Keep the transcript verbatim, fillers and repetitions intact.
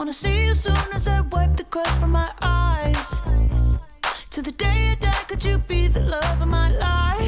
Wanna see you soon as I wipe the crust from my eyes. To the day I die, could you be the love of my life?